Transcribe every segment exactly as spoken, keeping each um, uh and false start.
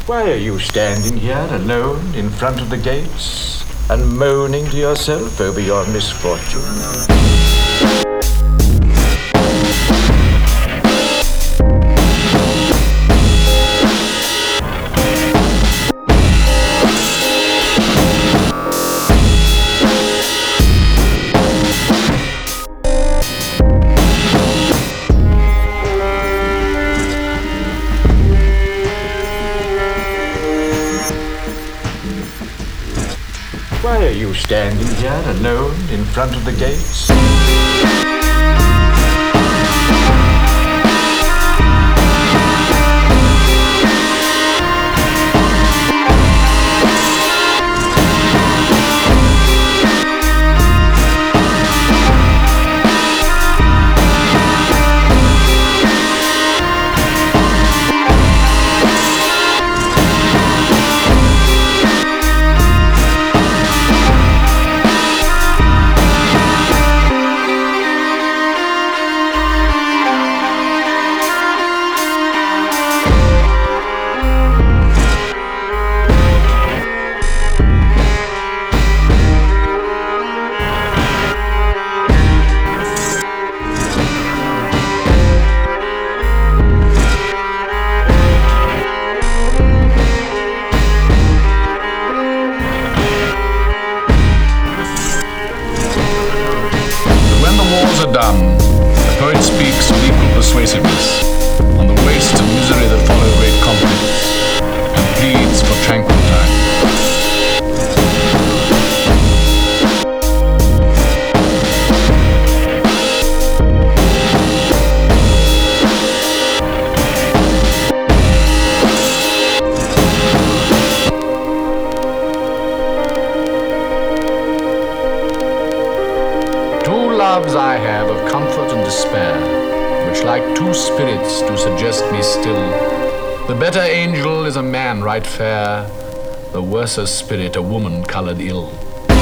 Why are you standing here alone in front of the gates and moaning to yourself over your misfortune? Why are you standing here alone in front of the gates? Done. The poet speaks with equal persuasiveness on the waste and misery that follow great conflicts, and pleads for tranquil times. Two loves I have of comfort and despair, which like two spirits do suggest me still. The better angel is a man right fair, the worser spirit a woman coloured ill.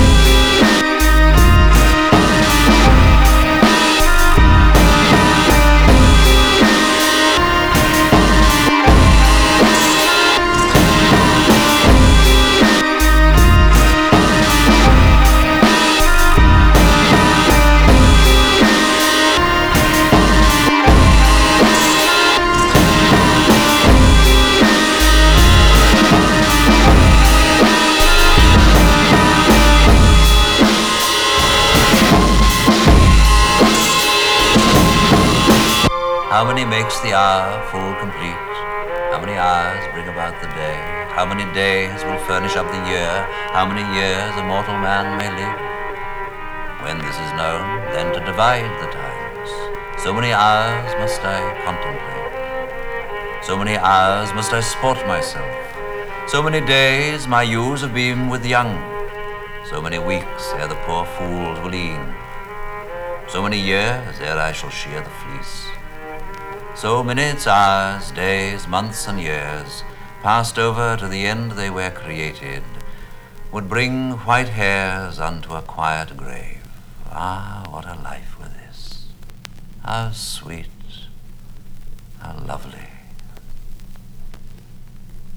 How many makes the hour full complete? How many hours bring about the day? How many days will furnish up the year? How many years a mortal man may live? When this is known, then to divide the times. So many hours must I contemplate. So many hours must I sport myself. So many days my ewes have been with the young. So many weeks ere the poor fools will eat. So many years ere I shall shear the fleece. So minutes, hours, days, months, and years, passed over to the end they were created, would bring white hairs unto a quiet grave. Ah, what a life were this! How sweet, how lovely!